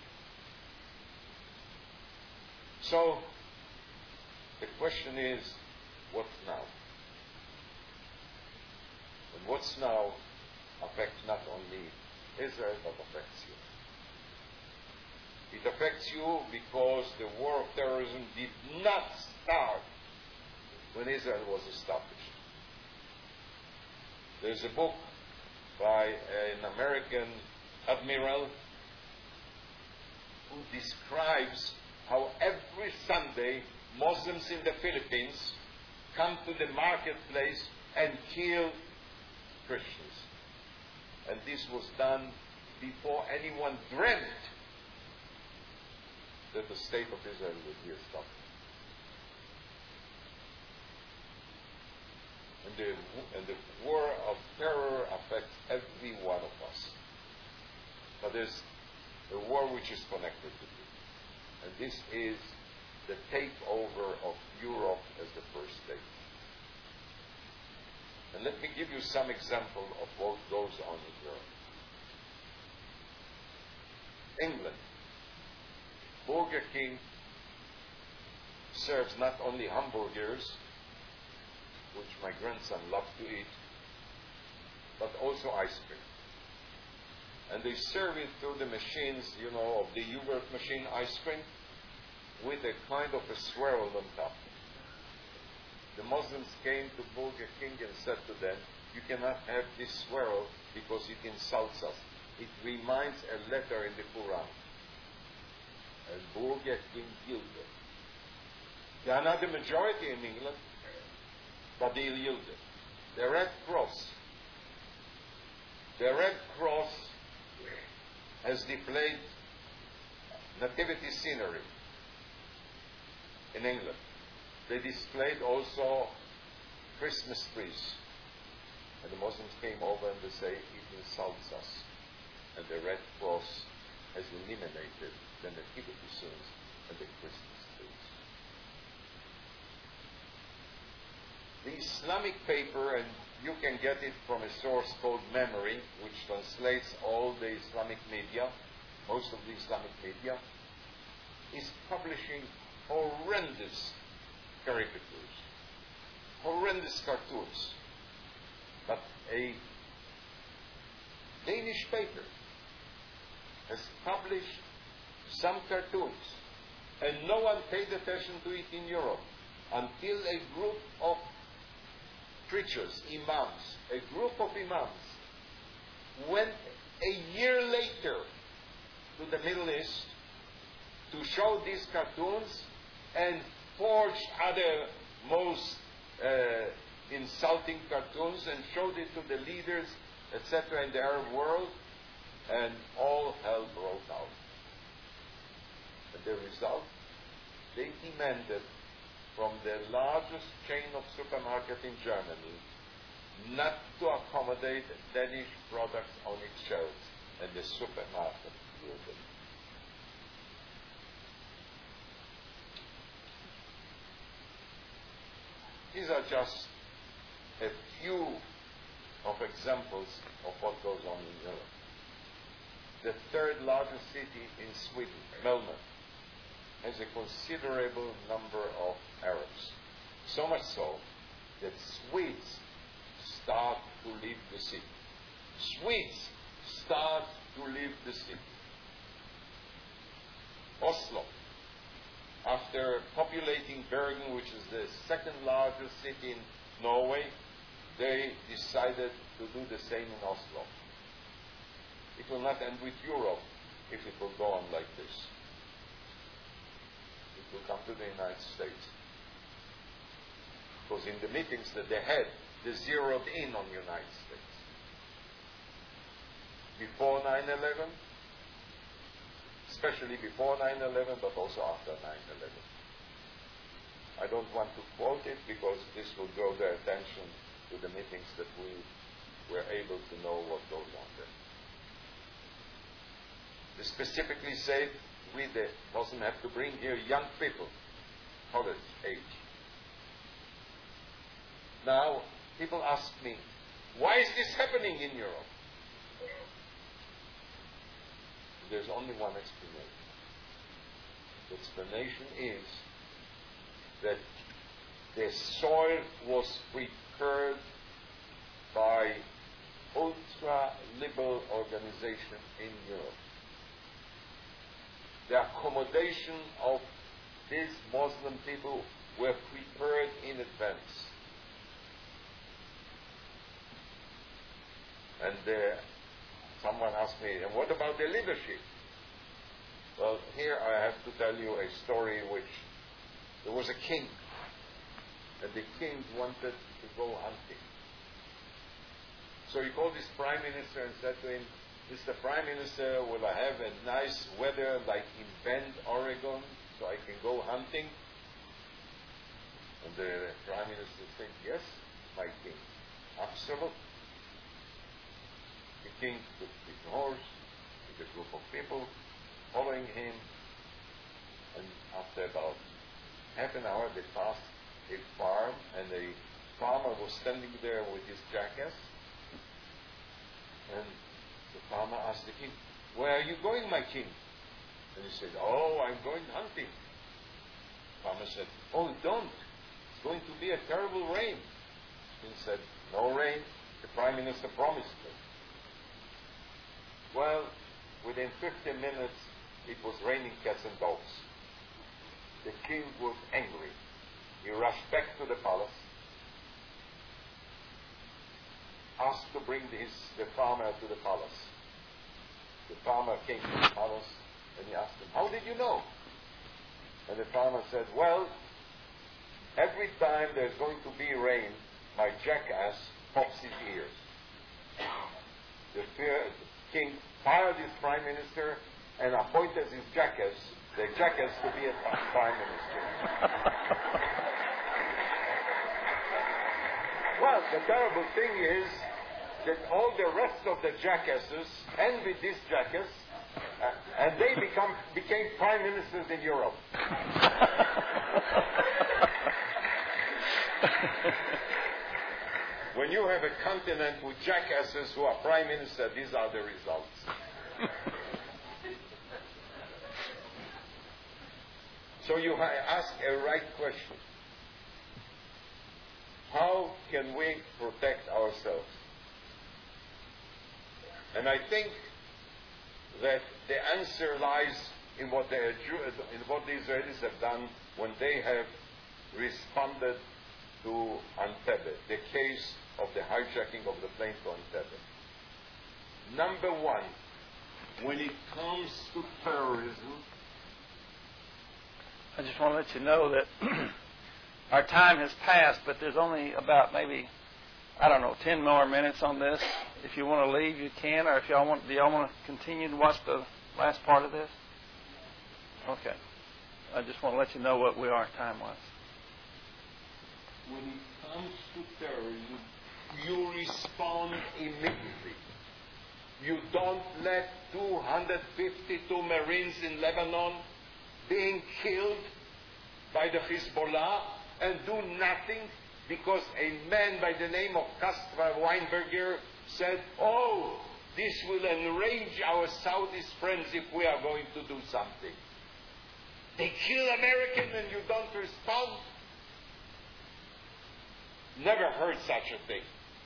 S3: So, the question is, what now? And what's now affects not only Israel, but affects you. It affects you because the war of terrorism did not start when Israel was established. There's a book by an American admiral who describes how every Sunday Muslims in the Philippines come to the marketplace and kill Christians. And this was done before anyone dreamt that the state of Israel would be established. And the war of terror affects every one of us. But there's a war which is connected to it. And this is the takeover of Europe as the first state. And let me give you some example of what goes on in Europe. England. Burger King serves not only hamburgers, which my grandson loves to eat, but also ice cream. And they serve it through the machines, of the yogurt machine ice cream, with a kind of a swirl on top. The Muslims came to Burger King and said to them, you cannot have this swirl because it insults us. It reminds a letter in the Quran. And Burger King yielded. They are not the majority in England, but they yielded. The Red Cross has displayed nativity scenery in England. They displayed also Christmas trees. And the Muslims came over and they say, it insults us. And the Red Cross has eliminated the nativity scenes and the Christmas trees. The Islamic paper, and you can get it from a source called Memory, which translates all the Islamic media, most of the Islamic media, is publishing horrendous caricatures, horrendous cartoons. But a Danish paper has published some cartoons, and no one paid attention to it in Europe until a group of preachers, imams, a group of imams went a year later to the Middle East to show these cartoons and forged other most insulting cartoons and showed it to the leaders, etc., in the Arab world, and all hell broke out. And the result, they demanded from the largest chain of supermarket in Germany not to accommodate Danish products on its shelves, and the supermarket yielded. These are just a few of examples of what goes on in Europe. The third largest city in Sweden, Malmö, has a considerable number of Arabs. So much so that Swedes start to leave the city. Swedes start to leave the city. Oslo, after populating Bergen, which is the second largest city in Norway, they decided to do the same in Oslo. It will not end with Europe if it will go on like this. It will come to the United States. Because in the meetings that they had, they zeroed in on the United States. Before 9/11, especially before 9/11, but also after 9/11. I don't want to quote it because this will draw their attention to the meetings that we were able to know what goes on there. They specifically said we doesn't have to bring here young people, college age. Now, people ask me, why is this happening in Europe? There's only one explanation. The explanation is that the soil was prepared by ultra-liberal organization in Europe. The accommodation of these Muslim people were prepared in advance. And someone asked me, and what about the leadership? Well, here I have to tell you a story which there was a king, and the king wanted to go hunting. So he called his prime minister and said to him, Mr. Prime Minister, will I have a nice weather like in Bend, Oregon, so I can go hunting? And the Prime Minister said, yes, my king, absolutely. The king took his horse with a group of people following him, and after about half an hour they passed a farm, and a farmer was standing there with his jackass, and the farmer asked the king, where are you going, my king? And he said, oh, I'm going hunting. The farmer said, oh, don't. It's going to be a terrible rain. The king said, no rain. The Prime Minister promised me. Well, within 15 minutes, it was raining cats and dogs. The king was angry. He rushed back to the palace, asked to bring the farmer to the palace. The farmer came to the palace and he asked him, how did you know? And the farmer said, well, every time there's going to be rain, my jackass pops his ears. The king fired his prime minister and appointed the jackass to be a prime minister. Well, the terrible thing is that all the rest of the jackasses envied this jackass, and they became prime ministers in Europe. When you have a continent with jackasses who are prime minister, these are the results. So you ask a right question. How can we protect ourselves? And I think that the answer lies in what the Israelis have done when they have responded to Entebbe, the case of the hijacking of the plane to Entebbe. Number one, when it comes to terrorism,
S1: I just want to let you know that our time has passed, but there's only about maybe, 10 more minutes on this. If you want to leave, you can, or if do y'all want to continue to watch the last part of this? Okay. I just want to let you know what we are time-wise.
S3: When it comes to terrorism, you respond immediately. You don't let 252 Marines in Lebanon being killed by the Hezbollah and do nothing because a man by the name of Caspar Weinberger said, oh, this will enrage our Saudis friends if we are going to do something. They kill Americans and you don't respond? Never heard such a thing.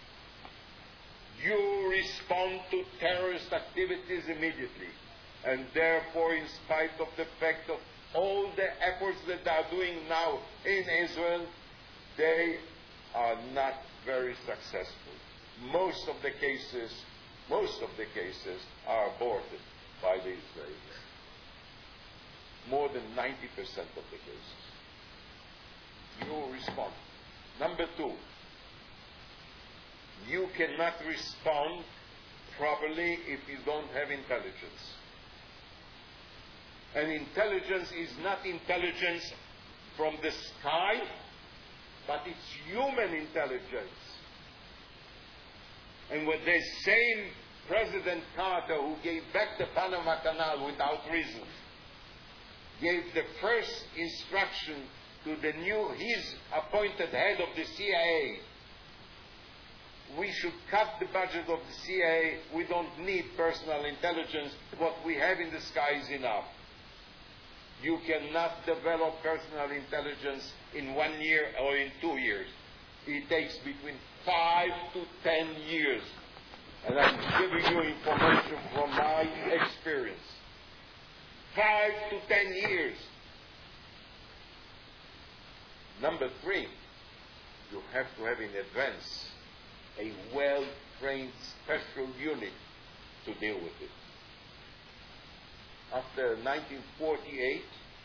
S3: You respond to terrorist activities immediately. And therefore, in spite of the fact of all the efforts that they are doing now in Israel, they are not very successful. Most of the cases are aborted by the Israelis. More than 90% of the cases. You respond. Number two, you cannot respond properly if you don't have intelligence. And intelligence is not intelligence from the sky, but it's human intelligence. And when the same President Carter, who gave back the Panama Canal without reason, gave the first instruction to his appointed head of the CIA, we should cut the budget of the CIA. We don't need personal intelligence. What we have in the sky is enough. You cannot develop personal intelligence in 1 year or in 2 years. It takes between 5 to 10 years. And I'm giving you information from my experience. 5 to 10 years. Number 3, you have to have in advance a well-trained special unit to deal with it. After 1948,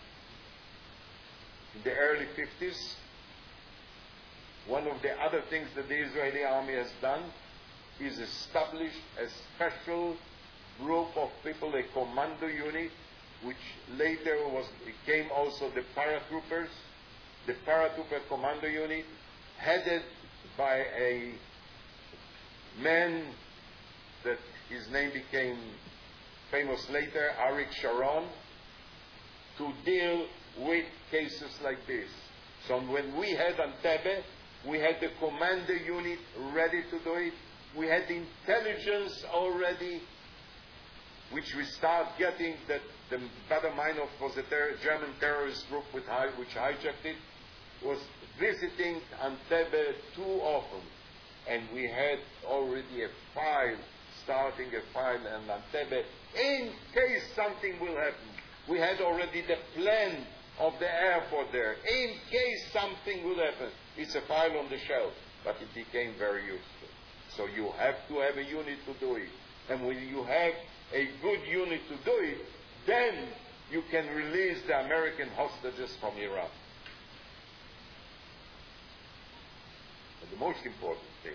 S3: in the early 50s, one of the other things that the Israeli army has done is establish a special group of people, a commando unit, which later became also the paratroopers, the paratrooper commando unit, headed by a man that his name became famous later, Arik Sharon, to deal with cases like this. So when we had Entebbe, we had the commander unit ready to do it. We had the intelligence already, which we start getting that the Baader-Meinhof was a German terrorist group which hijacked it, was visiting Entebbe too often. And we had already starting a file in Entebbe, in case something will happen. We had already the plan of the airport there, in case something will happen. It's a file on the shelf, but it became very useful. So you have to have a unit to do it. And when you have a good unit to do it, then you can release the American hostages from Iran. But the most important thing,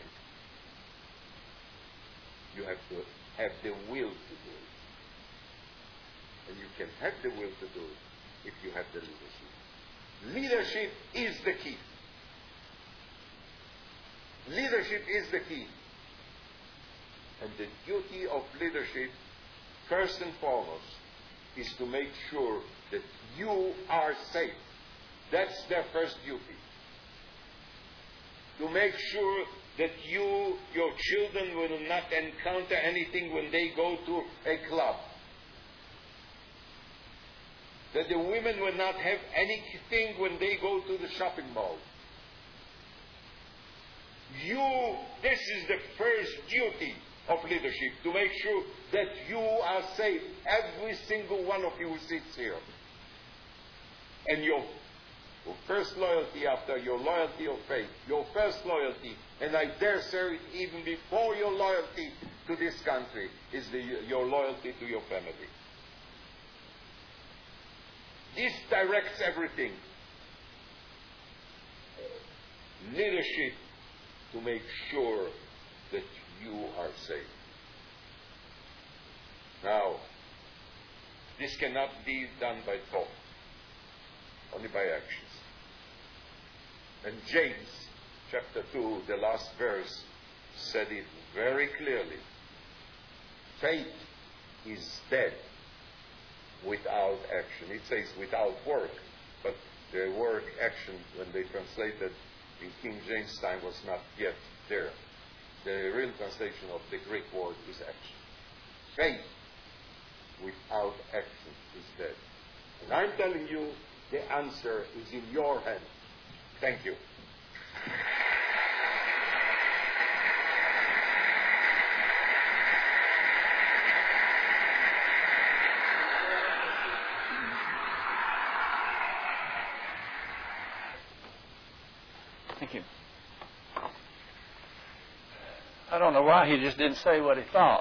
S3: you have to have the will to do it. And you can have the will to do it if you have the leadership. Leadership is the key. Leadership is the key. And the duty of leadership, first and foremost, is to make sure that you are safe. That's their first duty. To make sure that your children will not encounter anything when they go to a club. That the women will not have anything when they go to the shopping mall. This is the first duty of leadership, to make sure that you are safe, every single one of you who sits here. And your first loyalty after your loyalty of faith, your first loyalty, and I dare say it even before your loyalty to this country, is your loyalty to your family. This directs everything. Leadership to make sure that you are safe. Now, this cannot be done by talk, only by actions. And James, chapter 2, the last verse, said it very clearly. Faith is dead without action. It says without work, but the word action, when they translated, in King James' time was not yet there. The real translation of the Greek word is action. Faith without action is dead. And I'm telling you, the answer is in your hand. Thank you.
S1: Thank you. I don't know why he just didn't say what he thought.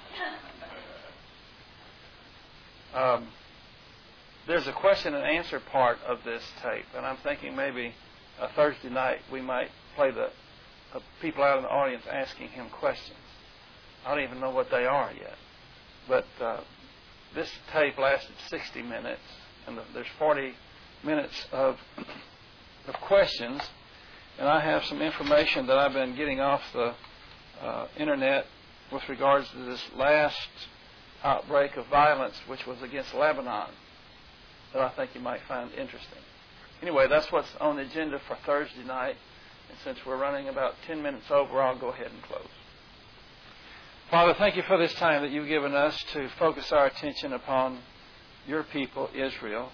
S1: There's a question and answer part of this tape, and I'm thinking maybe Thursday night we might play the people out in the audience asking him questions. I don't even know what they are yet. But this tape lasted 60 minutes, and there's 40 minutes of questions. And I have some information that I've been getting off the internet with regards to this last outbreak of violence, which was against Lebanon, that I think you might find interesting. Anyway, that's what's on the agenda for Thursday night. And since we're running about 10 minutes over, I'll go ahead and close. Father, thank you for this time that you've given us to focus our attention upon your people, Israel.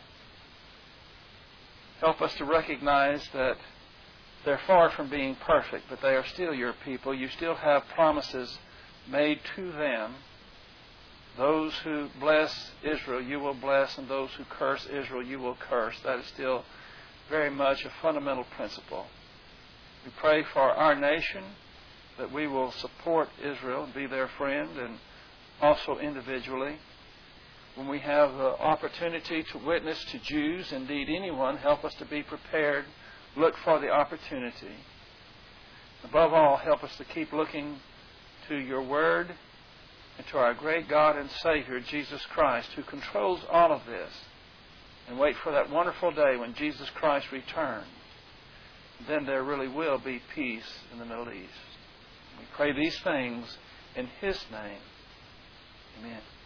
S1: Help us to recognize that they're far from being perfect, but they are still your people. You still have promises made to them. Those who bless Israel, you will bless, and those who curse Israel, you will curse. That is still very much a fundamental principle. We pray for our nation, that we will support Israel and be their friend, and also individually. When we have the opportunity to witness to Jews, indeed anyone, help us to be prepared. Look for the opportunity. Above all, help us to keep looking to your word and to our great God and Savior, Jesus Christ, who controls all of this. And wait for that wonderful day when Jesus Christ returns. Then there really will be peace in the Middle East. We pray these things in His name. Amen.